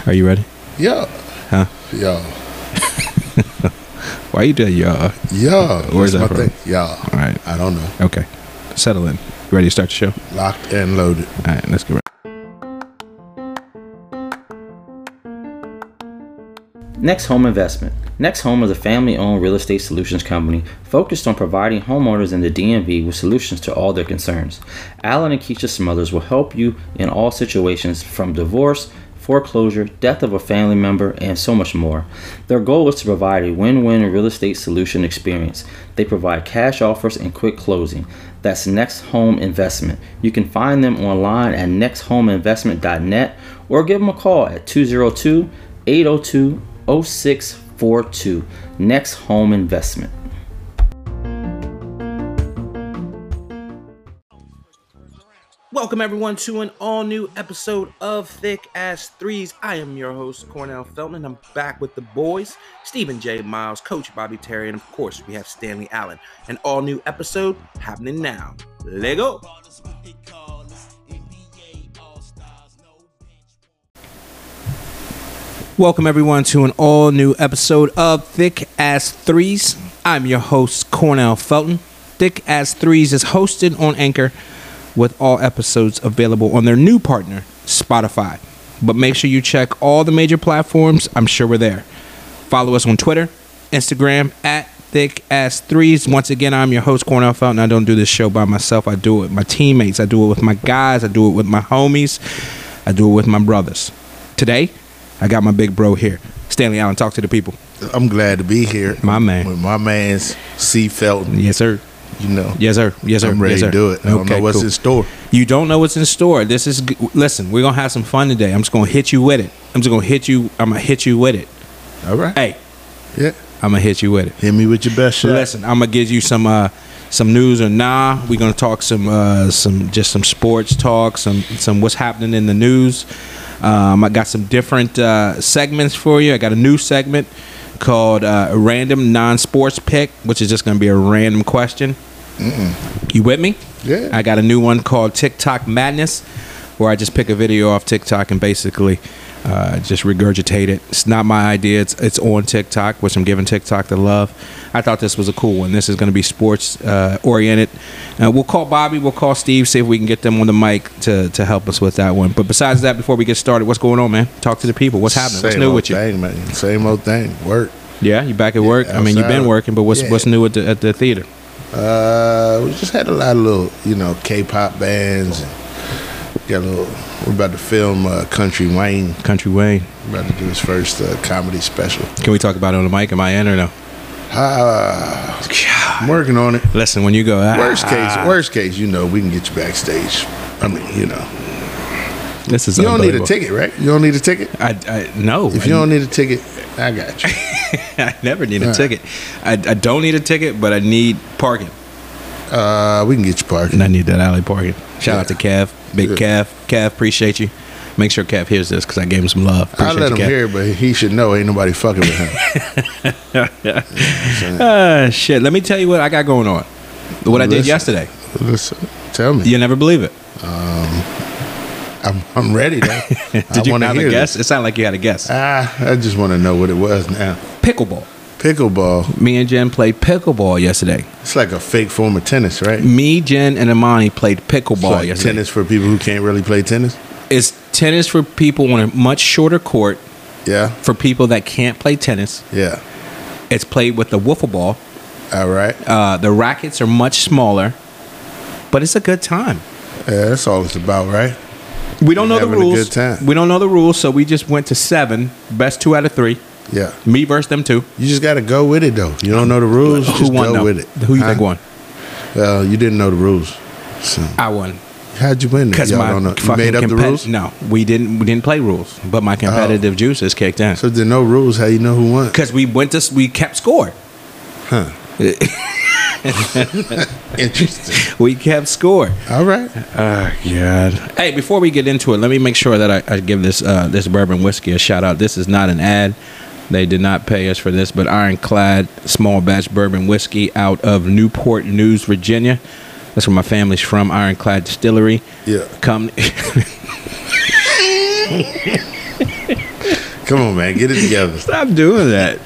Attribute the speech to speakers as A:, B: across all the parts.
A: Are you ready?
B: Yeah.
A: Huh?
B: Yeah.
A: Why you do y'all?
B: Yeah.
A: Where's that
B: my
A: from?
B: thing. Yeah.
A: All right.
B: I don't know.
A: Okay. Settle in. You ready to start the show?
B: Locked and loaded.
A: All right. Let's get ready.
C: Next Home Investment. Next Home is a family-owned real estate solutions company focused on providing homeowners in the DMV with solutions to all their concerns. Alan and Keisha Smothers will help you in all situations from divorce, foreclosure, death of a family member, and so much more. Their goal is to provide a win-win real estate solution experience. They provide cash offers and quick closing. That's Next Home Investment. You can find them online at nexthomeinvestment.net or give them a call at 202-802-0642. Next Home Investment.
D: Welcome everyone to an all-new episode of Thick Ass Threes. I am your host, Cornell Felton, and I'm back with the boys, Stephen J. Miles, Coach Bobby Terry, and of course we have Stanley Allen. An all-new episode happening now. Let's go!
A: Welcome everyone to an all-new episode of Thick Ass Threes. I'm your host, Cornell Felton. Thick Ass Threes is hosted on Anchor, with all episodes available on their new partner, Spotify. But make sure you check all the major platforms. I'm sure we're there. Follow us on Twitter, Instagram, at Thick Ass Threes. Once again, I'm your host, Cornell Felton. I don't do this show by myself. I do it with my teammates. I do it with my guys. I do it with my homies. I do it with my brothers. Today, I got my big bro here. Stanley Allen, talk to the people.
B: I'm glad to be here.
A: My man.
B: With my man's C. Felton.
A: Yes, sir.
B: You know.
A: Yes, sir. Yes, sir.
B: I'm ready
A: yes, sir.
B: to do it. I don't know what's in store.
A: You don't know what's in store. This is listen. We're gonna have some fun today. I'm just gonna hit you with it. I'm gonna hit you with it.
B: All right.
A: Hey,
B: Yeah.
A: I'm gonna hit you with it.
B: Hit me with your best shot.
A: Listen, I'm gonna give you some news or nah. We're gonna talk some sports talk, some what's happening in the news. I got some different segments for you. I got a new segment called a random non-sports pick, which is just gonna be a random question. You with me?
B: Yeah.
A: I got a new one called TikTok Madness, where I just pick a video off TikTok and basically just regurgitate it. It's not my idea. It's on TikTok, which I'm giving TikTok the love. I thought this was a cool one. This is going to be sports oriented. We'll call Bobby. We'll call Steve. See if we can get them on the mic to help us with that one. But besides that, before we get started, what's going on, man? Talk to the people. What's happening? What's new with you?
B: Same old thing, man. Same old thing. Work.
A: Yeah, you back at work? I mean, you've been working, but what's new at the theater?
B: We just had a lot of little, K-pop bands. And we're about to film Country Wayne.
A: Country Wayne.
B: We're about to do his first comedy special.
A: Can we talk about it on the mic? Am I in or no?
B: I'm working on it.
A: Listen, when you go...
B: Worst case, we can get you backstage. I mean,
A: This is
B: You don't need a ticket, right? You don't need a ticket?
A: No.
B: If you don't need a ticket, I got you.
A: I never need a ticket. I don't need a ticket, but I need parking.
B: We can get you parking.
A: And I need that alley parking. Shout out to Kev. Big Kev. Kev, appreciate you. Make sure Kev hears this because I gave him some love.
B: I let him hear it, but he should know ain't nobody fucking with him.
A: Shit. Let me tell you what I got going on. What I did yesterday.
B: Listen, tell me.
A: You'll never believe it.
B: I'm ready though.
A: Did you have a guess? It sounded like you had a guess.
B: I just want to know what it was now.
A: Pickleball.
B: Pickleball.
A: Me and Jen played pickleball yesterday.
B: It's like a fake form of tennis, right?
A: Me, Jen, and Imani played pickleball
B: like
A: yesterday.
B: Tennis for people who can't really play tennis?
A: It's tennis for people on a much shorter court.
B: Yeah.
A: For people that can't play tennis.
B: Yeah.
A: It's played with the wiffle ball.
B: All right.
A: The rackets are much smaller, but it's a good time.
B: Yeah, that's all it's about, right?
A: We don't know the rules.
B: A good time.
A: We don't know the rules, so we just went to 7. Best 2 out of 3.
B: Yeah.
A: Me versus them 2.
B: You just got to go with it, though. You don't know the rules,
A: Who
B: just
A: won,
B: go
A: though?
B: with it.
A: Who you think won?
B: Well, you didn't know the rules. So.
A: I won.
B: How'd you win?
A: Because my
B: don't know. You made up the rules?
A: No, we didn't play rules, but my competitive juices kicked in.
B: So if there are no rules, how you know who won?
A: Because we kept score.
B: Huh. Interesting.
A: We kept score.
B: All right.
A: Oh, God. Hey, before we get into it, let me make sure that I give this bourbon whiskey a shout out. This is not an ad. They did not pay us for this, but Ironclad small batch bourbon whiskey out of Newport News, Virginia. That's where my family's from, Ironclad Distillery.
B: Yeah.
A: Come.
B: Come on, man, get it together.
A: Stop doing that.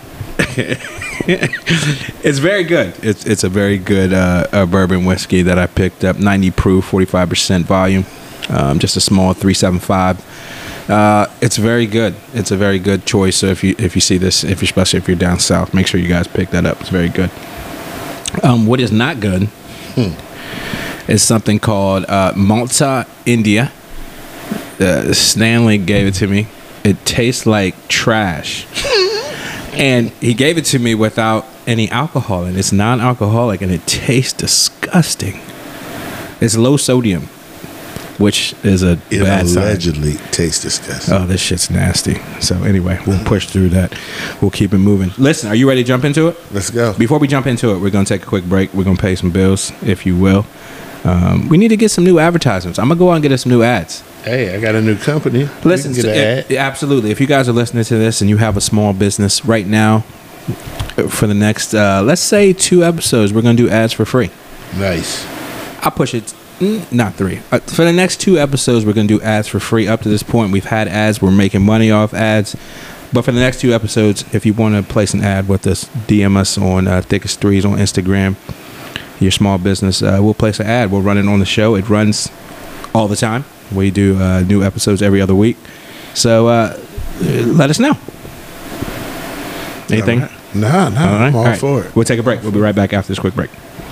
A: It's very good. It's a very good bourbon whiskey that I picked up. 90 proof, 45% volume. Just a small 375. It's very good. It's a very good choice. So if you see this, especially if you're down south, make sure you guys pick that up. It's very good. What is not good is something called Malta India. Stanley gave it to me. It tastes like trash. And he gave it to me without any alcohol, and it's non-alcoholic, and it tastes disgusting. It's low sodium, which is a
B: It
A: bad sign.
B: allegedly tastes disgusting.
A: Oh, this shit's nasty. So anyway, we'll push through that. We'll keep it moving. Listen, are you ready to jump into it?
B: Let's go.
A: Before we jump into it, we're going to take a quick break. We're going to pay some bills, if you will. We need to get some new advertisements. I'm going to go out and get us some new ads.
B: Hey, I got a new company.
A: Listen,
B: We can get an ad.
A: absolutely. If you guys are listening to this and you have a small business right now, for the next, let's say 2 episodes, we're going to do ads for free.
B: Nice.
A: I'll push it. Not 3. For the next 2 episodes, we're going to do ads for free. Up to this point, we've had ads. We're making money off ads. But for the next 2 episodes, if you want to place an ad with us, DM us on Thickest Threes on Instagram. Your small business, we'll place an ad. We'll run it on the show. It runs all the time. We do new episodes every other week. So let us know. Anything?
B: All right. Nah, I'm all
A: right.
B: for it.
A: We'll take a break. We'll be right back after this quick break.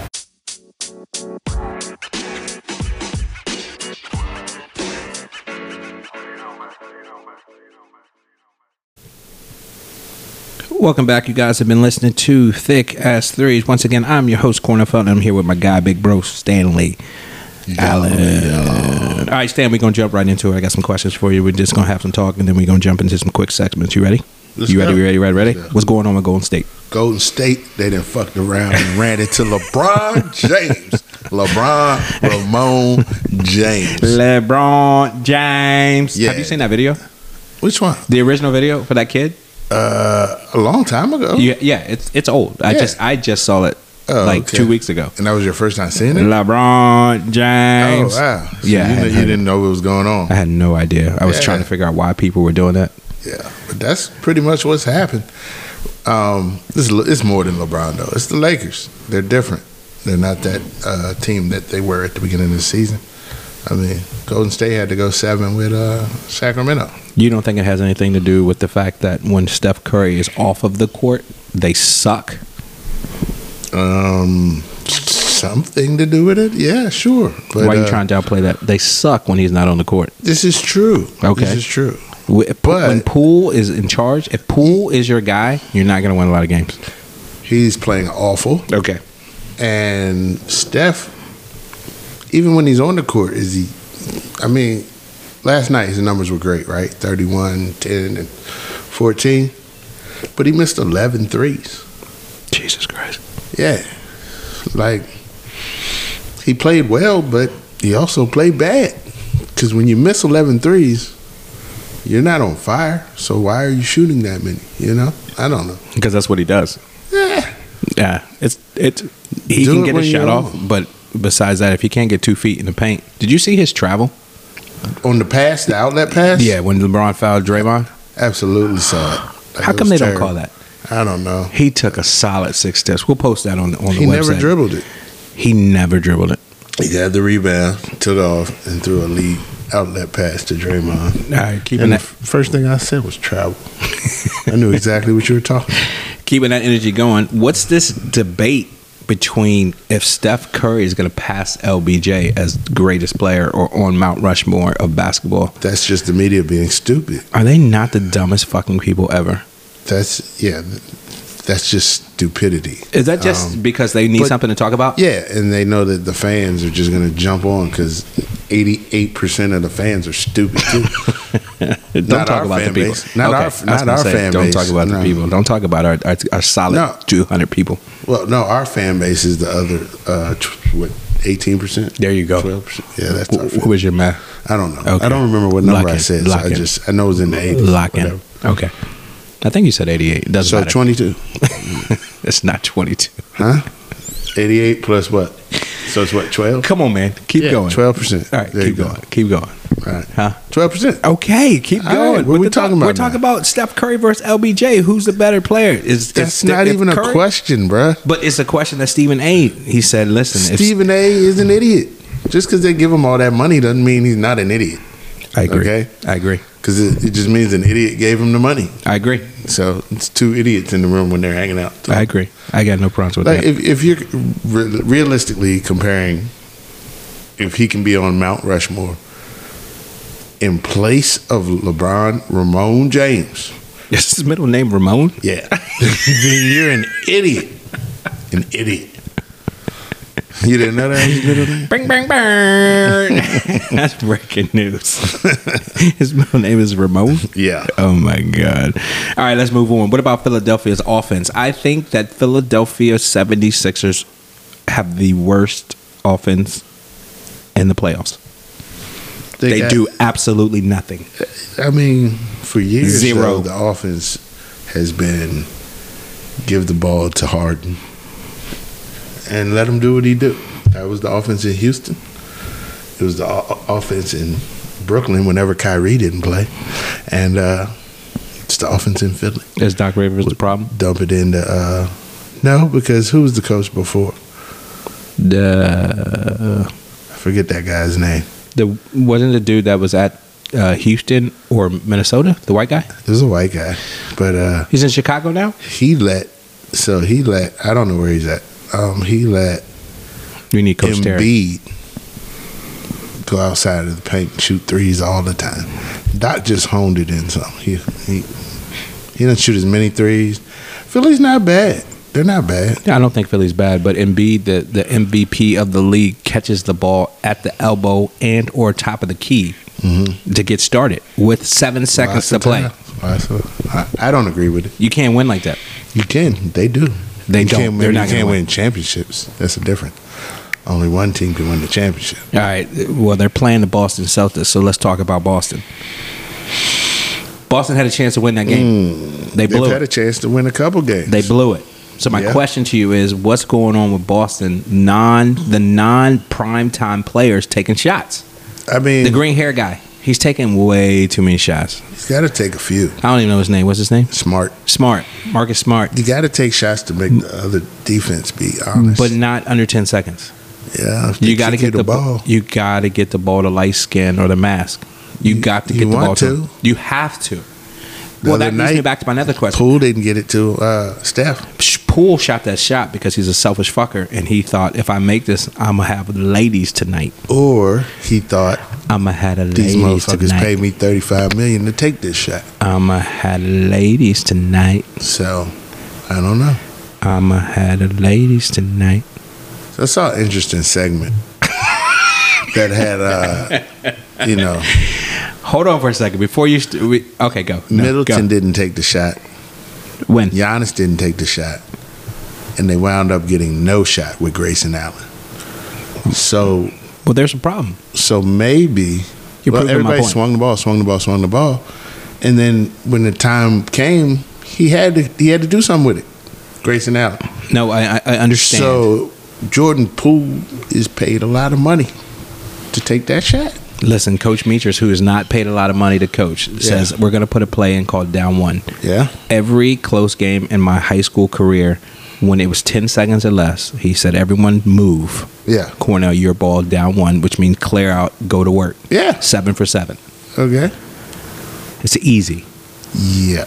A: Welcome back. You guys have been listening to Thick Ass Threes. Once again, I'm your host, Cornell Felton. I'm here with my guy, Big Bro, Stanley Allen. All right, Stan, we're going to jump right into it. I got some questions for you. We're just going to have some talk, and then we're going to jump into some quick segments. You ready?
B: Let's
A: You
B: go.
A: ready?
B: Let's go.
A: What's going on with Golden State?
B: Golden State, they done fucked around and ran into LeBron James. Ramon James.
A: LeBron James.
B: Yeah.
A: Have you seen that video?
B: Which one?
A: The original video for that kid?
B: A long time ago.
A: Yeah, it's old.
B: Yeah.
A: I just saw it
B: Okay.
A: 2 weeks ago.
B: And that was your first time seeing it?
A: LeBron James.
B: Oh, wow. So
A: Yeah,
B: you didn't know what was going on.
A: I had no idea. I was
B: Yeah.
A: trying to figure out why people were doing that.
B: Yeah, but that's pretty much what's happened. It's more than LeBron, though. It's the Lakers. They're different. They're not that team that they were at the beginning of the season. I mean, Golden State had to go 7 with Sacramento.
A: You don't think it has anything to do with the fact that when Steph Curry is off of the court, they suck?
B: Something to do with it? Yeah, sure. But,
A: Why are you trying to downplay that? They suck when he's not on the court.
B: This is true.
A: Okay.
B: This is true.
A: When
B: But-
A: Poole is in charge, if Poole is your guy, you're not going to win a lot of games.
B: He's playing awful.
A: Okay.
B: And Steph, even when he's on the court, last night his numbers were great, right? 31, 10, and 14. But he missed 11 threes.
A: Jesus Christ.
B: Yeah. Like, he played well, but he also played bad. Because when you miss 11 threes, you're not on fire. So why are you shooting that many? You know? I don't know.
A: Because that's what he does.
B: Yeah.
A: Yeah. He
B: Do
A: can
B: it
A: get
B: when
A: a shot
B: you're
A: off,
B: on.
A: but besides that, if he can't get 2 feet in the paint. Did you see his travel?
B: On the pass, the outlet pass?
A: Yeah, when LeBron fouled Draymond.
B: Absolutely saw it. Like,
A: How
B: it
A: come
B: was
A: they don't
B: terrible.
A: call that?
B: I don't know.
A: He took a solid 6 steps. We'll post that on the
B: He
A: website.
B: never dribbled it.
A: He never dribbled it.
B: He got the rebound, took off, and threw a lead outlet pass to Draymond.
A: All right, keeping
B: And the
A: that
B: first thing I said was travel. I knew exactly what you were talking about.
A: keeping that energy going. What's this debate between if Steph Curry is going to pass LBJ as greatest player or on Mount Rushmore of basketball?
B: That's just the media being stupid.
A: Are they not the dumbest fucking people ever?
B: That's just stupidity.
A: Is that just because they need
B: but-
A: something to talk about?
B: Yeah, and they know that the fans are just going to jump on because 88% of the fans are stupid too.
A: Don't
B: Not
A: talk
B: our
A: fan
B: fan
A: people.
B: base. Not
A: Okay,
B: our-
A: I was
B: not
A: gonna
B: our
A: say,
B: fan
A: don't
B: base.
A: talk about the
B: No.
A: people. Don't talk about our solid
B: No.
A: 200 people.
B: Well, no, our fan base is the other 18%.
A: There you go.
B: 12%. Yeah, that's our fan.
A: What was your math?
B: I don't know.
A: Okay.
B: I don't remember what number
A: Lock
B: I
A: in.
B: said. So
A: Lock in.
B: I know it was in the 80s.
A: Lock in.
B: whatever.
A: Okay. I think you said 88. It doesn't
B: So
A: matter.
B: 22.
A: It's not 22.
B: Huh? 88 plus what? So it's what, 12?
A: Come on, man. Keep going.
B: 12%.
A: All right,
B: There
A: keep
B: you go.
A: going. Keep going.
B: Right.
A: Huh?
B: 12%.
A: Okay, keep
B: All
A: going.
B: right, what are we talking about
A: We're talking
B: now?
A: about Steph Curry versus LBJ. Who's the better player?
B: That's not even a question, bruh.
A: But it's a question that Stephen A. He said, listen.
B: Stephen A. is an idiot. Just because they give him all that money doesn't mean he's not an idiot.
A: I agree.
B: Okay?
A: I agree.
B: Because it just means an idiot gave him the money.
A: I agree.
B: So it's two idiots in the room when they're hanging out.
A: I agree. I got no problems with
B: Like
A: that.
B: if you're realistically comparing, if he can be on Mount Rushmore in place of LeBron, Ramon James,
A: Is his middle name Ramon?
B: yeah, then you're an idiot. An idiot. You didn't know that was his middle name?
A: Bang, bang, bang. That's breaking news. His middle name is Ramon?
B: Yeah.
A: Oh, my God. All right, let's move on. What about Philadelphia's offense? I think that Philadelphia 76ers have the worst offense in the playoffs. They
B: got-
A: do absolutely nothing.
B: I mean, for years,
A: Zero.
B: though, the offense has been give the ball to Harden and let him do what he do. That was the offense in Houston. It was the offense in Brooklyn whenever Kyrie didn't play. And it's the offense in Philly.
A: Is Doc Rivers the problem?
B: Dump it into no, because who was the coach before?
A: I
B: I forget that guy's name.
A: wasn't the dude that was at Houston or Minnesota, the white guy?
B: It was a white guy. But
A: He's in Chicago now?
B: he let I don't know where he's at. He let
A: We need Coach Terry.
B: Embiid go outside of the paint and shoot threes all the time. Doc just honed it in some. He doesn't shoot as many threes. Philly's not bad. They're not bad.
A: I don't think Philly's bad, but Embiid, the MVP of the league, catches the ball at the elbow and or top of the key to get started with 7 seconds to play.
B: I don't agree with it.
A: You can't win like that.
B: You can. They do.
A: They
B: You
A: don't.
B: Can't,
A: They're
B: you
A: not gonna
B: can't
A: win.
B: win championships. That's a difference. Only one team can win the championship.
A: All right. Well, they're playing the Boston Celtics, so let's talk about Boston. Boston had a chance to win that game. They blew
B: They've had a
A: it.
B: chance to win a couple games.
A: They blew it. So my
B: Yeah.
A: question to you is, what's going on with Boston? The non-primetime players taking shots.
B: I mean,
A: The green hair guy, he's taking way too many shots.
B: he's got to take a few.
A: I don't even know his name. What's his name?
B: Smart.
A: Smart. Marcus Smart.
B: You got to take shots to make the other defense be honest.
A: But not under 10 seconds.
B: yeah, if they
A: You got to
B: kick
A: get the ball. You got to get the ball to light skin or the mask. You got to
B: you
A: get the
B: want
A: ball to.
B: to?
A: You have to.
B: The
A: Well, that
B: other
A: leads me
B: night,
A: back to my another question.
B: Poole didn't get it to Steph.
A: Poole shot that shot because he's a selfish fucker, and he thought, if I make this, I'm gonna have ladies tonight.
B: Or he thought,
A: I'm gonna have
B: these
A: ladies
B: motherfuckers
A: tonight.
B: paid me $35 million to take this shot.
A: I'm gonna have ladies tonight.
B: So, I don't know.
A: I'm gonna have ladies tonight.
B: So I saw an interesting segment that had,
A: Hold on for a second before you. Okay, go. No,
B: Middleton
A: go.
B: didn't take the shot.
A: When?
B: Giannis didn't take the shot. And they wound up getting no shot with Grayson Allen. So
A: Well, there's a problem.
B: maybe
A: You're proving my
B: everybody
A: point.
B: swung the ball. And then when the time came, he had to do something with it. Grayson Allen.
A: No, I understand.
B: So Jordan Poole is paid a lot of money to take that shot.
A: Listen, Coach Meachers, who is not paid a lot of money to coach, says we're going to put a play in called down one.
B: Yeah.
A: Every close game in my high school career, when it was 10 seconds or less, he said, everyone move.
B: Yeah.
A: Cornell, your ball down one, which means clear out, go to work.
B: Yeah.
A: 7 for 7.
B: Okay.
A: It's easy.
B: Yeah.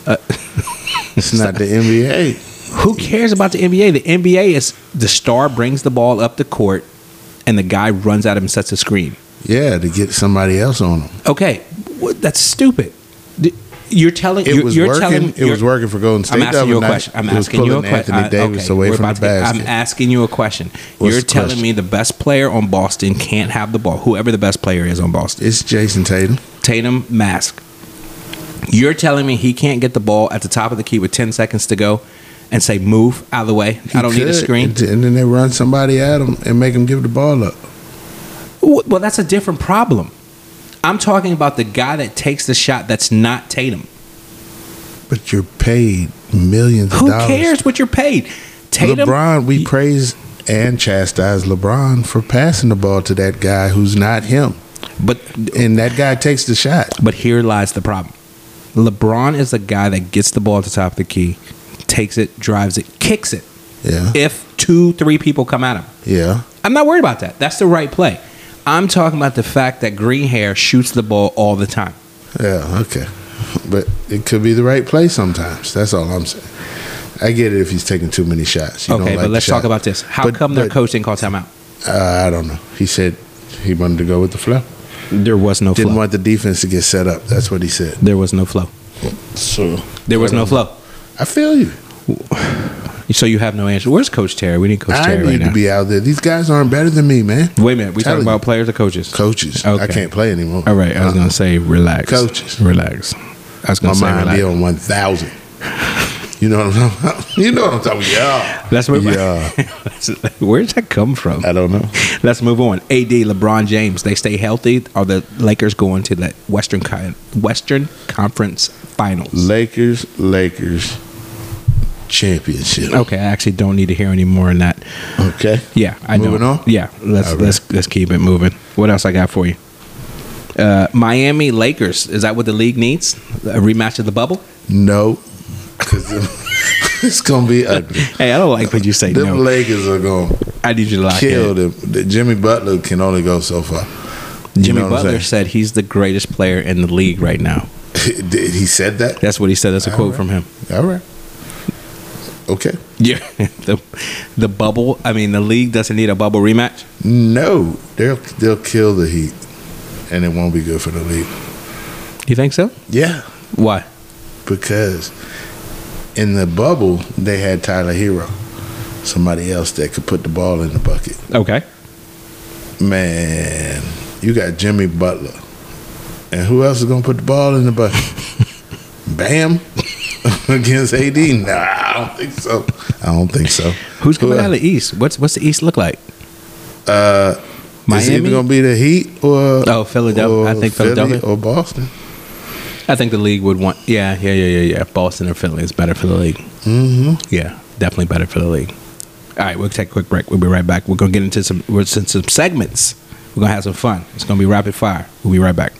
B: It's not the NBA.
A: Who cares about the NBA? The NBA is the star brings the ball up the court, and the guy runs at him and sets a screen.
B: Yeah, to get somebody else on them.
A: Okay, that's stupid. You're telling
B: It was
A: you're
B: working.
A: telling
B: It was working for Golden State.
A: I'm asking you a
B: the other
A: question.
B: night.
A: I'm
B: It was
A: asking you a
B: pulling
A: question.
B: Anthony Davis away
A: we're
B: from
A: about
B: the
A: to
B: basket.
A: I'm asking you a question.
B: What's
A: You're
B: the
A: telling
B: question?
A: me the best player on Boston can't have the ball. Whoever the best player is on Boston,
B: It's Jason Tatum.
A: Tatum, mask. You're telling me he can't get the ball at the top of the key with 10 seconds to go and say move out of the way. I don't need a
B: Could.
A: screen.
B: And then they run somebody at him and make him give the ball up.
A: Well, that's a different problem. I'm talking about the guy that takes the shot that's not Tatum.
B: But you're paid millions of
A: Who
B: dollars.
A: cares what you're paid? Tatum.
B: LeBron, we praise and chastise LeBron for passing the ball to that guy who's not him. And that guy takes the shot.
A: But here lies the problem. LeBron is the guy that gets the ball at the top of the key, takes it, drives it, kicks it.
B: Yeah.
A: If 2-3 people come at him.
B: Yeah.
A: I'm not worried about that. That's the right play. I'm talking about the fact that green hair shoots the ball all the time.
B: Yeah, okay. But it could be the right play sometimes. That's all I'm saying. I get it if he's taking too many shots. You
A: Okay,
B: don't like
A: but let's
B: the
A: talk
B: shot.
A: about this. How come their coach didn't call timeout?
B: I don't know. He said he wanted to go with the flow.
A: There was no
B: Didn't
A: flow.
B: want the defense to get set up. That's what he said.
A: There was no flow.
B: So
A: There was no flow.
B: I feel you.
A: So you have no answer. Where's Coach Terry? We need Coach
B: I
A: Terry
B: need
A: right
B: to
A: now.
B: be out there. These guys aren't better than me, man.
A: Wait a minute. We talking
B: Telling
A: about
B: you.
A: players or coaches?
B: Coaches.
A: Okay.
B: I can't play anymore.
A: All right. I was going to say relax.
B: Coaches.
A: Relax. I was
B: My
A: going to say
B: mind
A: relax.
B: be on 1,000. You know what I'm talking about? You know what I'm talking about? Yeah.
A: Let's move
B: Yeah.
A: on. Where did that come from?
B: I don't know.
A: Let's move on. AD, LeBron James, they stay healthy. Are the Lakers going to the Western Conference Finals?
B: Lakers championship.
A: Okay, I actually don't need to hear any more on that.
B: Okay.
A: Yeah, I know.
B: Moving on?
A: Yeah,
B: All right.
A: let's keep it moving. What else I got for you? Miami Lakers. Is that what the league needs? A rematch of the bubble?
B: No. Because it's going to be ugly.
A: Hey, I don't like when you say
B: Them
A: no.
B: Lakers are going
A: I need you to
B: to
A: lock
B: kill
A: in.
B: them. Jimmy Butler can only go so far. You
A: Jimmy
B: know what I'm
A: Butler
B: saying?
A: said he's the greatest player in the league right now.
B: He said that?
A: That's what he said. That's a quote
B: right.
A: from him.
B: All right. Okay.
A: Yeah, the bubble. I mean, the league doesn't need a bubble rematch.
B: No. They'll kill the Heat. And it won't be good for the league.
A: You think so?
B: Yeah.
A: Why?
B: Because in the bubble, they had Tyler Hero. Somebody else that could put the ball in the bucket.
A: Okay.
B: Man, you got Jimmy Butler. And who else is going to put the ball in the bucket? Bam? Against AD? Nah, I don't think so.
A: Who's coming
B: Who
A: out of the East? What's the East look like?
B: It's
A: Miami?
B: either going to be the Heat or
A: Philadelphia.
B: or
A: I think
B: Philly
A: Philadelphia
B: or Boston.
A: I think the league would want. Yeah. Boston or Philly is better for the league.
B: Mm-hmm.
A: Yeah, definitely better for the league. All right, we'll take a quick break. We'll be right back. We're gonna get into some segments. We're gonna have some fun. It's gonna be rapid fire. We'll be right back.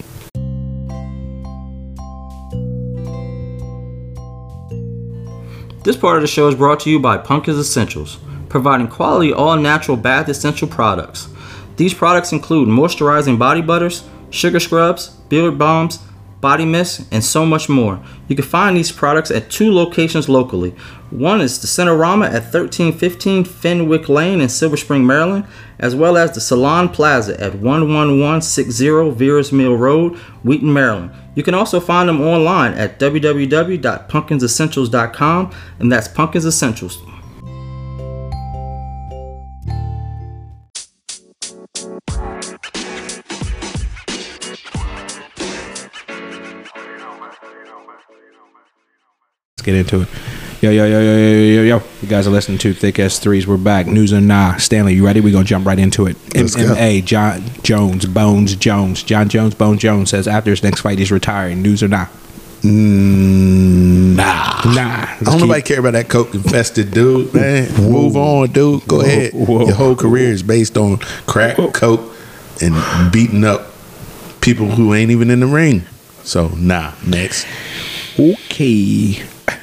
C: This part of the show is brought to you by Pumpkins Essentials, providing quality all-natural bath essential products. These products include moisturizing body butters, sugar scrubs, beard balms, body mist, and so much more. You can find these products at 2 locations locally. One is the Cinerama at 1315 Fenwick Lane in Silver Spring, Maryland, as well as the Salon Plaza at 11160 Veers Mill Road, Wheaton, Maryland. You can also find them online at www.pumpkinsessentials.com, and that's Pumpkins Essentials.
A: Let's get into it. Yo. You guys are listening to Thick S3s. We're back. News or nah. Stanley, you ready? We're going to jump right into it.
B: Let's go.
A: MMA, John Jones, Bones Jones says after his next fight, he's retiring. News or nah?
B: Nah.
A: Nah.
B: I don't nobody care about that coke infested dude, man. Move on, dude. Go ahead.
A: Whoa.
B: Your whole career is based on crack, coke, and beating up people who ain't even in the ring. So, nah. Next.
A: Okay.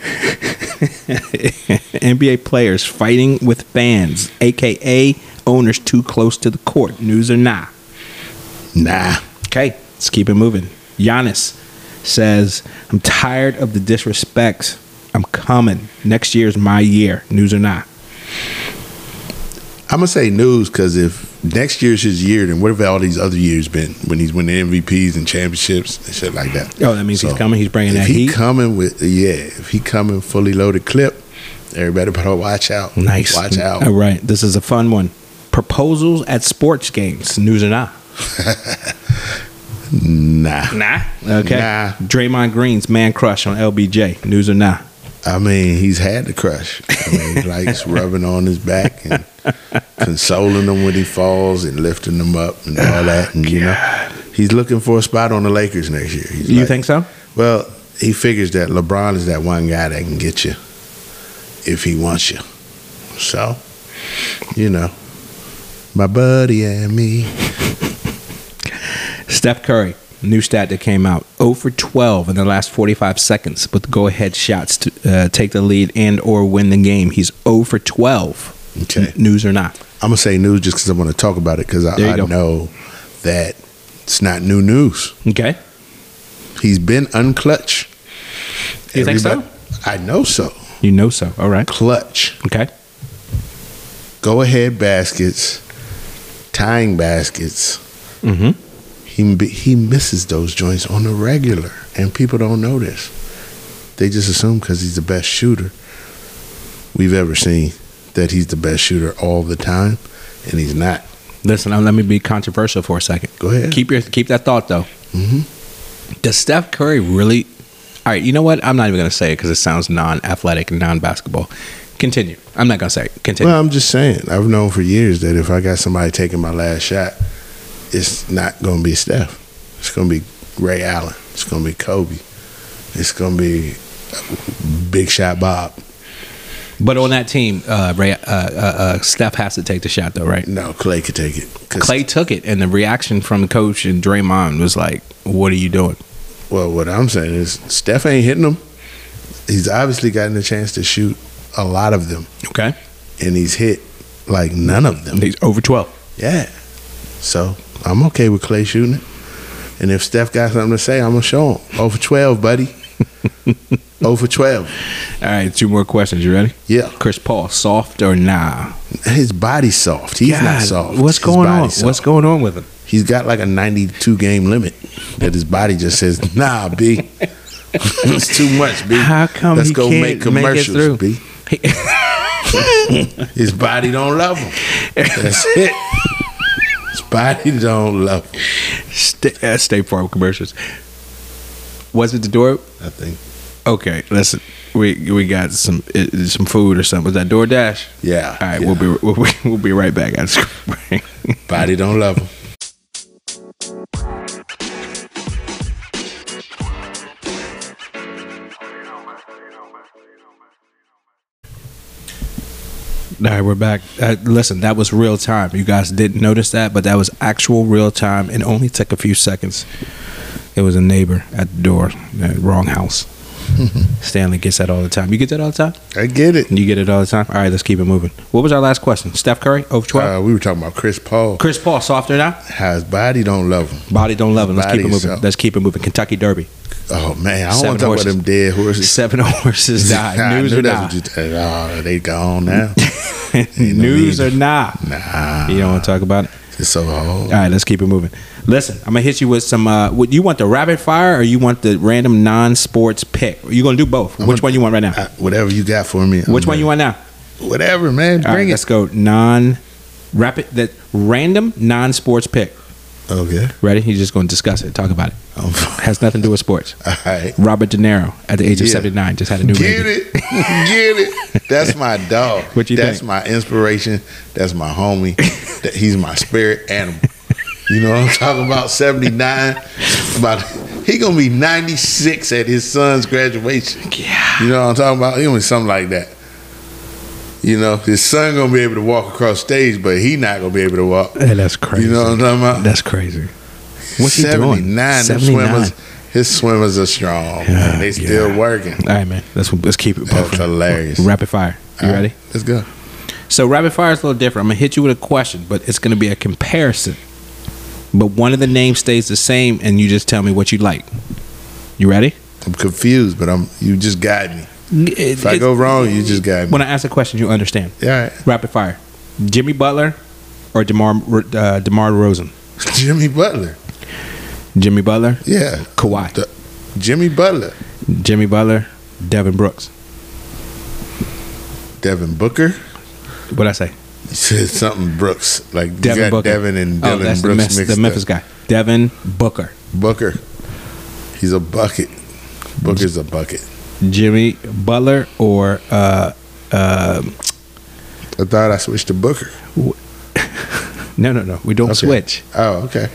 A: NBA players fighting with fans, aka owners too close to the court. News or nah?
B: Nah.
A: Okay, let's keep it moving. Giannis says, I'm tired of the disrespect. I'm coming. Next year's my year. News or not?
B: I'm going to say news because if next year's his year, then what have all these other years been when he's winning MVPs and championships and shit like that?
A: Oh, that means he's coming. He's bringing that
B: if he
A: heat.
B: If he coming fully loaded clip, everybody better watch out.
A: Nice.
B: Watch out.
A: All right, this is a fun one. Proposals at sports games. News or not?
B: Nah.
A: Nah. Okay.
B: Nah.
A: Draymond Green's man crush on LBJ. News or not?
B: I mean, he's had the crush. I mean, he likes rubbing on his back and consoling him when he falls and lifting him up and all that. And, you know, he's looking for a spot on the Lakers next year. He's
A: You think so?
B: Well, he figures that LeBron is that one guy that can get you if he wants you. So, You know, my buddy and me.
A: Steph Curry, new stat that came out: 0 for 12 in the last 45 seconds with go-ahead shots to take the lead and or win the game. He's 0 for 12.
B: Okay.
A: News or not?
B: I'm gonna say news just because I want to talk about it because I know that it's not new news.
A: Okay.
B: He's been unclutch.
A: You think so?
B: I know so.
A: You know so. All right.
B: Clutch.
A: Okay.
B: Go ahead baskets, tying baskets.
A: Mm-hmm.
B: He misses those joints on the regular, and people don't know this. They just assume because he's the best shooter we've ever seen that he's the best shooter all the time, and he's not.
A: Listen, let me be controversial for a second.
B: Go ahead.
A: Keep that thought though.
B: Mm-hmm.
A: Does Steph Curry really? All right, you know what? I'm not even going to say it because it sounds non-athletic and non-basketball. Continue. I'm not going to say it. Continue.
B: Well, I'm just saying. I've known for years that if I got somebody taking my last shot, it's not going to be Steph. It's going to be Ray Allen. It's going to be Kobe. It's going to be Big Shot Bob.
A: But on that team, Steph has to take the shot, though, right?
B: No, Clay could take it.
A: Clay took it, and the reaction from the coach and Draymond was like, "What are you doing?"
B: Well, what I'm saying is Steph ain't hitting them. He's obviously gotten a chance to shoot a lot of them.
A: Okay.
B: And he's hit like none of them.
A: He's over 12.
B: Yeah. So I'm okay with Clay shooting it. And if Steph got something to say, I'm going to show him. Over 12, buddy. Over 12.
A: All right, 2 more questions. You ready?
B: Yeah.
A: Chris Paul, soft or nah?
B: His body's soft. He's not soft.
A: What's going on? What's going on with him?
B: He's got like a 92 game limit that his body just says, nah, B. It's too much, B.
A: How come
B: Let's
A: he
B: go
A: can't
B: make commercials,
A: make it through?
B: B. His body don't love him. That's it. His body don't love him.
A: State Farm commercials. Was it the door?
B: I think.
A: Okay, listen. We got some food or something. Was that DoorDash?
B: Yeah.
A: All right,
B: yeah.
A: we'll be right back.
B: Body don't love him.
A: All right, we're back. Listen, that was real time. You guys didn't notice that, but that was actual real time. It only took a few seconds. It was a neighbor at the door, wrong house. Stanley gets that all the time. You get that all the time?
B: I get it.
A: You get it all the time? All right, let's keep it moving. What was our last question? Steph Curry, over 12?
B: We were talking about Chris Paul.
A: Chris Paul, softer now?
B: How his body don't love him.
A: Body don't love him. Let's keep it
B: Body's
A: moving. Let's keep it moving. Kentucky Derby.
B: Oh, man. I don't
A: 7
B: want to talk
A: horses.
B: about them dead horses.
A: 7 horses died.
B: I
A: News
B: knew
A: or
B: that's
A: nah?
B: what you said. Oh, they gone now.
A: News or nah?
B: Nah.
A: You don't want to talk about it?
B: It's so hard.
A: All right, let's keep it moving. Listen, I'm going to hit you with some, what, you want the rapid fire or you want the random non-sports pick? You're going to do both. Which one you want right now?
B: Whatever you got for me.
A: Which one you want now?
B: Whatever, man.
A: All right,
B: Bring it.
A: let's go random non-sports pick.
B: Okay.
A: Ready? You're just going to discuss it, talk about it. Has nothing to do with sports.
B: All right.
A: Robert De Niro at the age of 79 just had a new
B: Get
A: baby.
B: it. Get it. That's my dog.
A: What you
B: That's
A: think?
B: my inspiration. That's my homie. He's my spirit animal. You know what I'm talking about? 79. He gonna be 96 at his son's graduation.
A: Yeah.
B: You know what I'm talking about? He gonna be something like that. You know, his son gonna be able to walk across stage, but he not gonna be able to walk.
A: Hey, that's crazy.
B: You know what I'm talking about?
A: That's crazy. What's he
B: 79.
A: doing?
B: Them
A: 79.
B: his swimmers are strong. Man. They still working.
A: All right, man. Let's keep it
B: That's
A: pushing.
B: hilarious.
A: Rapid fire. You ready?
B: Let's go.
A: So rapid fire is a little different. I'm gonna hit you with a question, but it's gonna be a comparison. But one of the names stays the same, and you just tell me what you like. You ready?
B: I'm confused, but you just guide me. If I go wrong, you just guide me.
A: When I ask a question, you understand.
B: Yeah, all right.
A: Rapid fire. Jimmy Butler or DeMar DeRozan?
B: Jimmy Butler.
A: Jimmy Butler.
B: Yeah.
A: Kawhi.
B: Jimmy Butler.
A: Jimmy Butler. Devin Brooks.
B: Devin Booker.
A: What'd I say?
B: You said something Brooks. Like
A: Devin
B: you got
A: Booker.
B: Devin and Dylan
A: that's
B: Brooks mixed
A: the Memphis
B: up.
A: guy. Devin Booker.
B: Booker. He's a bucket. Booker's a bucket.
A: Jimmy Butler or
B: I thought I switched to Booker.
A: No. We don't switch.
B: Oh, okay.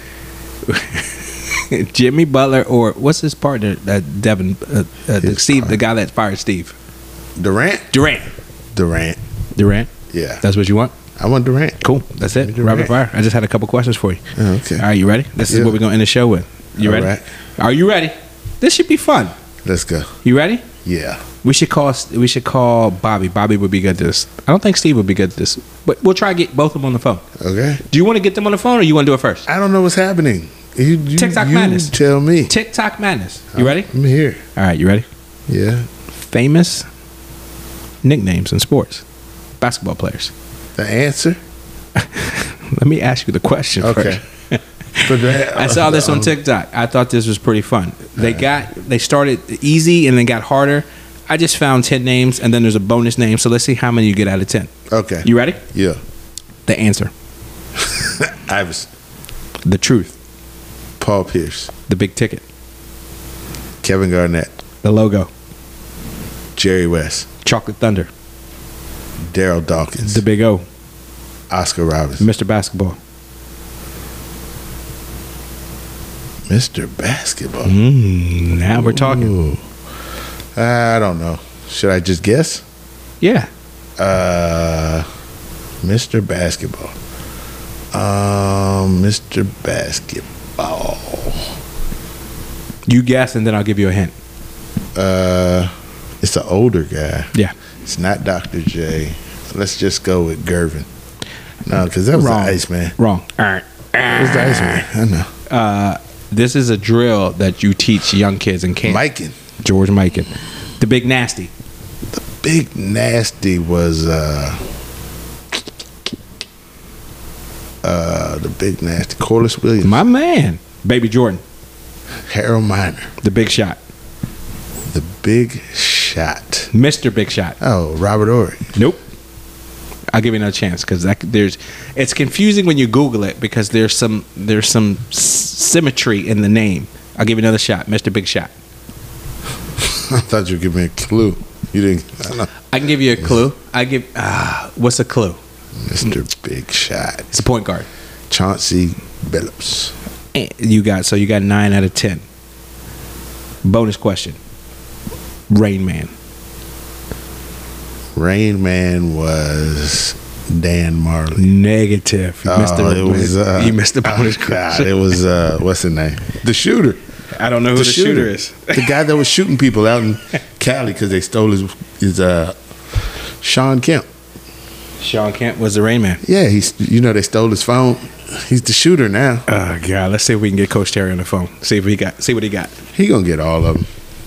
A: Jimmy Butler or what's his partner? Devin, Steve, the guy that fired Steve.
B: Durant.
A: Durant.
B: Yeah.
A: That's what you want?
B: I want Durant.
A: Cool. That's it.
B: Durant.
A: Rapid fire. I just had a couple questions for you.
B: Oh, okay.
A: All right, you ready? This is
B: Yeah.
A: what we're going to end the show with. You
B: All
A: ready?
B: right.
A: Are you ready? This should be fun.
B: Let's go.
A: You ready?
B: Yeah.
A: We should call Bobby. Bobby would be good at this. I don't think Steve would be good at this, but we'll try to get both of them on the phone.
B: Okay.
A: Do you want to get them on the phone, or you want to do it first?
B: I don't know what's happening. You
A: TikTok
B: you
A: madness.
B: Tell me.
A: TikTok madness. You ready?
B: I'm here.
A: All right, you ready?
B: Yeah.
A: Famous nicknames in sports, basketball players.
B: The answer.
A: Let me ask you the question
B: Okay.
A: first.
B: But that,
A: I saw this on TikTok. I thought this was pretty fun. They started easy and then got harder. I just found 10 names and then there's a bonus name. So let's see how many you get out of 10.
B: Okay.
A: You ready?
B: Yeah.
A: The answer.
B: Iverson.
A: The truth.
B: Paul Pierce.
A: The big ticket.
B: Kevin Garnett.
A: The logo.
B: Jerry West.
A: Chocolate Thunder.
B: Daryl Dawkins.
A: The big O.
B: Oscar Robertson.
A: Mr. Basketball.
B: Mr. Basketball.
A: Now we're talking.
B: Ooh. I don't know. Should I just guess?
A: Yeah.
B: Mr. Basketball. Mr. Basketball.
A: You guess and then I'll give you a hint.
B: It's an older guy.
A: Yeah.
B: It's not Dr. J. Let's just go with Gervin. No, because that was
A: Wrong.
B: the Iceman.
A: Wrong. All right.
B: It was the Iceman. I know.
A: This is a drill that you teach young kids in camp.
B: Mikan.
A: George Mikan. The big nasty.
B: Big Nasty was the Big Nasty. Corliss Williams.
A: My man. Baby Jordan.
B: Harold Miner.
A: The big shot.
B: The Big Shot.
A: Mr. Big Shot.
B: Oh, Robert Horry.
A: Nope. I'll give you another chance because it's confusing when you Google it because there's some symmetry in the name. I'll give you another shot, Mr. Big Shot.
B: I thought you were giving me a clue. You didn't. I don't know.
A: I can give you a clue. What's a clue?
B: Mr. Big Shot.
A: It's a point guard.
B: Chauncey Billups.
A: You got 9 out of 10. Bonus question. Rain Man.
B: Rain Man was Dan Marley.
A: Negative. You missed you missed the bonus
B: God,
A: question.
B: it was what's his name? The shooter.
A: I don't know who the shooter is.
B: The guy that was shooting people out in Cali because they stole his Sean Kemp.
A: Sean Kemp was the Rain Man.
B: Yeah, they stole his phone. He's the shooter now.
A: Oh God, let's see if we can get Coach Terry on the phone. See what he got.
B: He gonna get all of them.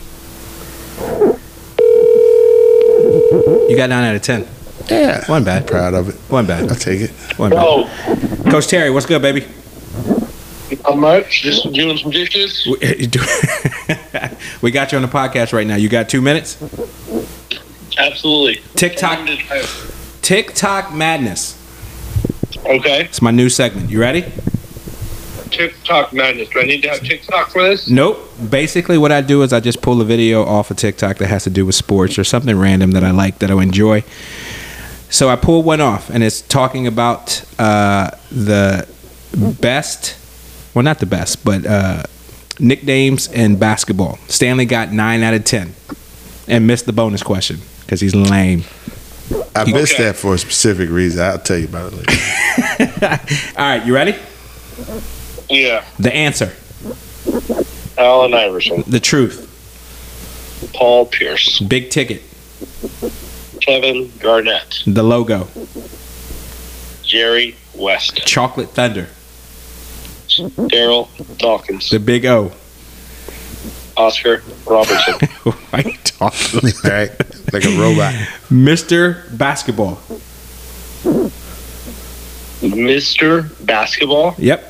A: You got 9 out of 10.
B: Yeah,
A: One bad.
B: I'm proud of it.
A: One bad.
B: I'll take it.
A: One bad. Coach Terry, what's good, baby?
E: Not much. Just doing some dishes.
A: We got you on the podcast right now. You got 2 minutes?
E: Absolutely.
A: TikTok Madness.
E: Okay.
A: It's my new segment. You ready?
E: TikTok madness. Do I need to have TikTok for this?
A: Nope. Basically, what I do is I just pull a video off of TikTok that has to do with sports or something random that I like, that I enjoy. So I pull one off, and it's talking about the best, well, not the best, but nicknames in basketball. Stanley got 9 out of 10 and missed the bonus question because he's lame.
B: I missed that for a specific reason. I'll tell you about it later.
A: All right, you ready?
E: Yeah.
A: The answer.
E: Allen Iverson.
A: The truth.
E: Paul Pierce.
A: Big ticket.
E: Kevin Garnett.
A: The logo.
E: Jerry West.
A: Chocolate Thunder.
E: Daryl Dawkins.
A: The big O.
E: Oscar Robertson.
A: Why are you talking?
B: All right, like a robot.
A: Mr. Basketball.
E: Mr. Basketball.
A: Yep.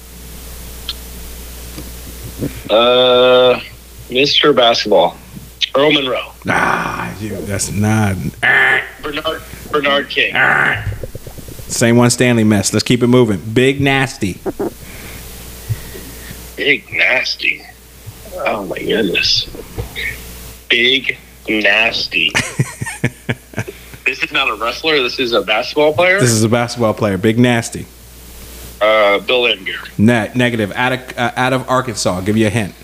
E: Mr. Basketball. Earl Monroe.
A: That's not.
E: Bernard King.
A: Same one Stanley messed. Let's keep it moving. Big Nasty.
E: Big Nasty. Oh my goodness. Big Nasty. This is not a wrestler. This is a basketball player.
A: This is a basketball player. Big Nasty.
E: Bill Laimbeer.
A: Negative. Out of Arkansas. I'll give you a hint.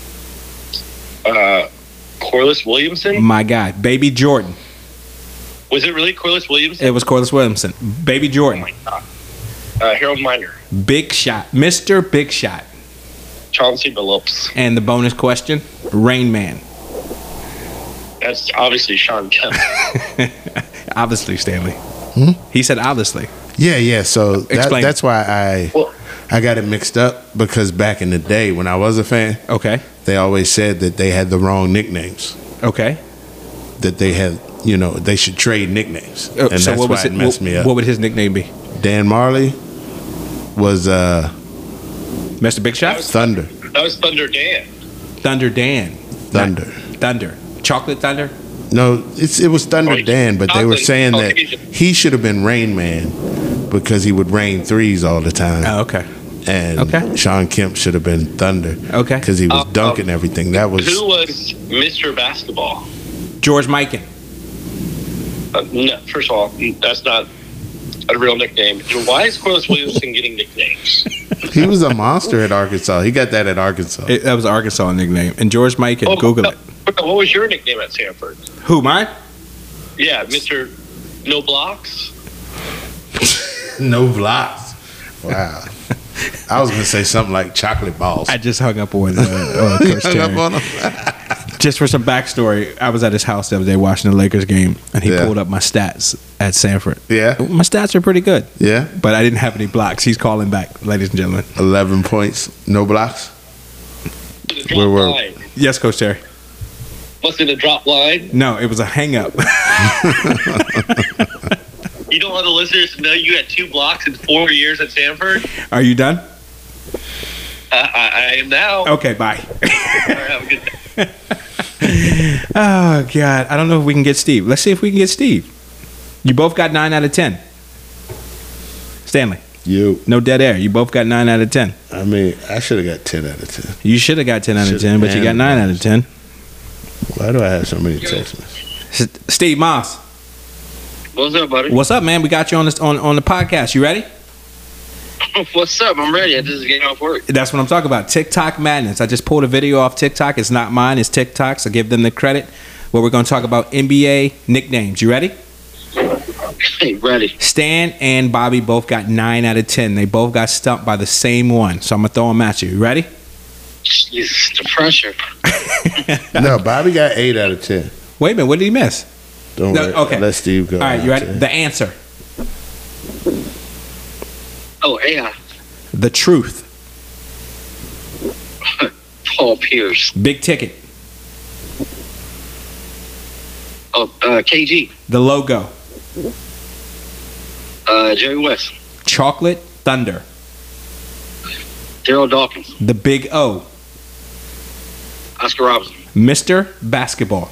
E: Corliss Williamson.
A: My guy. Baby Jordan.
E: Was it really Corliss Williamson?
A: It was Corliss Williamson. Baby
E: Oh
A: Jordan.
E: my God. Harold Miner.
A: Big Shot. Mr. Big Shot.
E: Chauncey Billups.
A: And the bonus question, Rain Man.
E: That's obviously Sean Kemp.
A: Obviously, Stanley. He said obviously.
B: Yeah. So
A: Explain.
B: that's why
E: Well,
B: I got it mixed up, because back in the day when I was a fan,
A: Okay.
B: they always said that they had the wrong nicknames.
A: Okay.
B: That they had, they should trade nicknames, and
A: So
B: that's
A: what
B: why
A: was
B: it messed me up.
A: What would his nickname be?
B: Dan Marley was
A: Mr. Big Shot?
B: Thunder.
E: that was Thunder Dan.
A: Thunder Dan.
B: Thunder.
A: Thunder. Chocolate Thunder?
B: No, it was Thunder
E: Oh,
B: Dan, but they were saying that
E: Caucasian.
B: he should have been Rain Man because he would rain threes all the time.
A: Oh, okay.
B: And
A: Okay.
B: Sean Kemp should have been Thunder.
A: Okay.
B: Because he was dunking everything. That was
E: Who was Mr. Basketball?
A: George Mikan.
E: No, first of all, that's not a real nickname. Why is Corliss Williamson getting nicknames?
B: he was a monster at Arkansas. He got that at Arkansas.
A: That was an Arkansas nickname. And George Mikan, Google it.
E: What was your nickname at Sanford?
A: Who, mine?
E: Yeah, Mr. No Blocks.
B: No blocks. Wow. I was gonna say something like chocolate balls.
A: I just hung up on Coach
B: Hung up
A: Terry.
B: on him.
A: Just for some backstory, I was at his house the other day watching the Lakers game, and he
B: Yeah.
A: pulled up my stats at Sanford.
B: Yeah.
A: My stats are pretty good,
B: Yeah.
A: but I didn't have any blocks. He's calling back, ladies and gentlemen.
B: 11 points. No blocks.
E: The drop
B: Where were-
E: line.
A: Yes, Coach Terry.
E: Was it a drop line?
A: No, it was a hang up.
E: You don't want the listeners to know you had 2 blocks in 4 years at Sanford?
A: Are you done?
E: I am now.
A: Okay, bye.
E: All right, have a good day.
A: Oh, God. I don't know if we can get Steve. Let's see if we can get Steve. You both got 9 out of 10. Stanley,
B: You.
A: no dead air. You both got 9 out of 10.
B: I mean, I should have got 10 out of 10.
A: You should have got 10 out of
B: Should've
A: 10, but you got 9 out of 10.
B: Why do I have so many text messages?
A: Steve Moss,
E: What's up, buddy?
A: what's up, man? We got you on this on the podcast. You ready?
E: What's up? I'm ready. I just getting off work.
A: That's what I'm talking about. TikTok madness. I just pulled a video off TikTok. It's not mine. It's TikTok's. I give them the credit. Where we're going to talk about NBA nicknames. You ready?
E: Hey, ready.
A: Stan and Bobby both got 9 out of 10. They both got stumped by the same one. So I'm going to throw them at you. You ready?
E: Jesus, the pressure.
B: No, Bobby got 8 out of 10.
A: Wait a minute. What did he miss?
B: Don't
A: No,
B: worry.
A: okay.
B: Let Steve go.
A: All right. You ready?
B: 10.
A: The answer.
E: Oh, yeah.
A: The truth.
E: Paul Pierce.
A: Big ticket.
E: Oh, KG.
A: The logo.
E: Jerry West.
A: Chocolate Thunder.
E: Daryl Dawkins.
A: The Big O.
E: Oscar Robinson.
A: Mr. Basketball.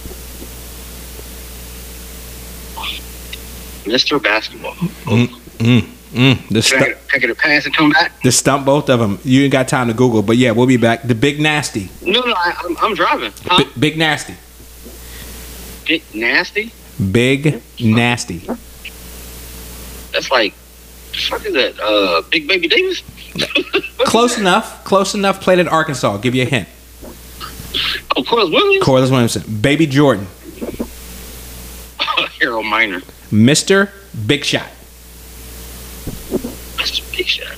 E: Mr. Basketball.
A: The
E: Can I get a pass and come back?
A: stump both of them. You ain't got time to Google, but yeah, we'll be back. The Big Nasty.
E: No, I'm driving. Huh?
A: Big Nasty.
E: Big Nasty?
A: Big Nasty.
E: That's like, the fuck is that? Big Baby Davis?
A: Close enough. Close enough. Played at Arkansas. I'll give you a hint.
E: Oh, Corliss Williams?
A: Corliss Williamson. Baby Jordan.
E: Harold Miner.
A: Mr. Big Shot.
E: That's a big shot.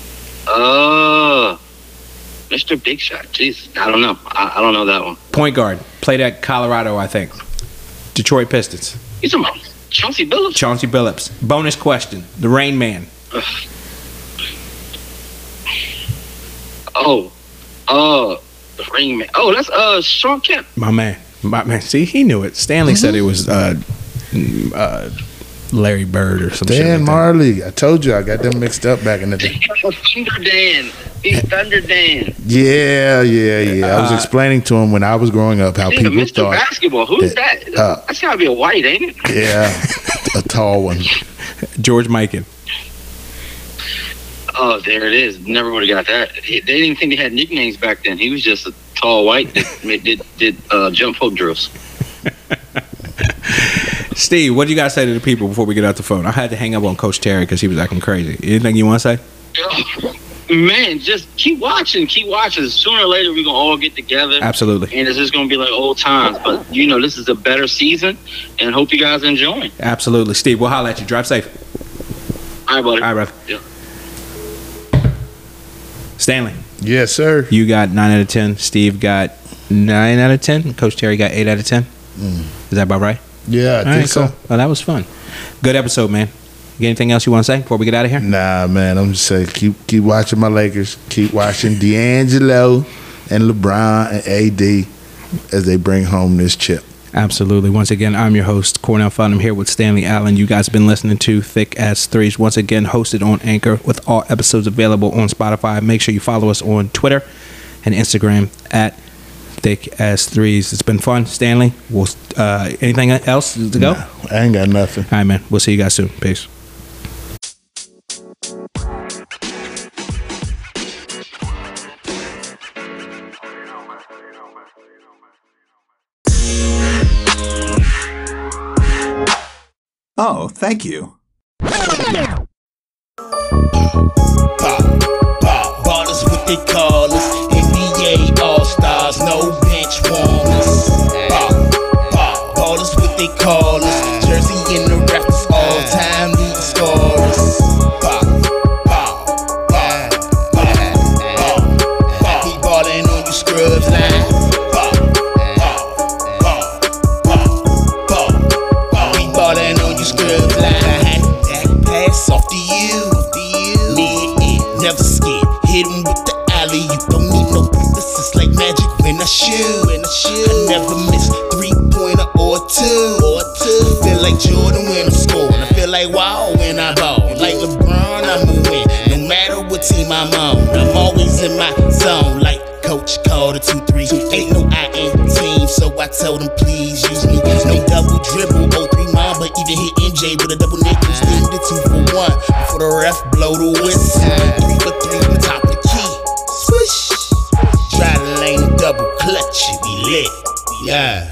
E: Mr. Big Shot. Jeez, I don't know. I don't know that one.
A: Point guard. Played at Colorado, I think. Detroit Pistons.
E: You talking about Chauncey Billups?
A: Chauncey Billups. Bonus question. The Rain Man.
E: The Ring Man. Oh, that's Sean Kemp.
A: My man. See, he knew it. Stanley said it was Larry Bird or some shit
B: Dan
A: like that.
B: Marley. I told you I got them mixed up back in the day.
E: Thunder Dan. He's Thunder Dan.
B: Yeah. I was explaining to him when I was growing up how
E: Nigga,
B: people
E: Mr.
B: thought.
E: Basketball. Who's that? That's gotta be a white, ain't it?
B: Yeah, a tall one.
A: George Mikan.
E: Oh, there it is. Never would have got that. They didn't even think they had nicknames back then. He was just a tall white that did jump hook drills.
A: Steve, what do you guys say to the people before we get out the phone? I had to hang up on Coach Terry because he was acting crazy. Anything you want to say?
E: Man, just keep watching. Sooner or later, we're going to all get together.
A: Absolutely.
E: And it's just going to be like old times. But, this is a better season, and hope you guys enjoy.
A: Absolutely. Steve, we'll holler at you. Drive safe.
E: All right, buddy.
A: All right, brother.
E: Yeah.
A: Stanley.
B: Yes, sir.
A: You got 9 out of 10. Steve got 9 out of 10. Coach Terry got 8 out of 10. Is that about right?
B: Yeah, I think so.
A: Cool. Well, that was fun. Good episode, man. You got anything else you want to say before we get out of here?
B: Nah, man. I'm just saying, keep watching my Lakers. Keep watching D'Angelo and LeBron and AD as they bring home this chip.
A: Absolutely. Once again, I'm your host, Cornell Felton. I'm here with Stanley Allen. You guys have been listening to Thick Ass Threes. Once again, hosted on Anchor with all episodes available on Spotify. Make sure you follow us on Twitter and Instagram at Thick Ass Threes. It's been fun. Stanley, anything else to go?
B: Nah, I ain't got nothing.
A: All right, man. We'll see you guys soon. Peace.
F: Oh, thank you.
G: Ballers what they call us, NBA All-Stars, no bench warmers. Ballers what they call us, Jersey in the Raptors, all-time leading scorers. He ballin' on you scrubs line. We ballin' on you scrubs line. Pass off to you. Never scared, hit him with the alley. You don't need no this like magic when I shoot. I never miss 3-pointer or two. Feel like Jordan when I'm scoring. I feel like wow when I ball. Like LeBron, I'm a win. No matter what team I'm on, I'm always in my zone. Like Coach called a 2-3. Ain't no I in team, so I told him please use me. No double dribble, 0-3 mom, but even hit MJ with a double nickel. Spin the 2 for 1 before the ref blow the whistle. 3 for 3 from the top of the key. Swish. Try the lane, double clutch, we lit. Yeah.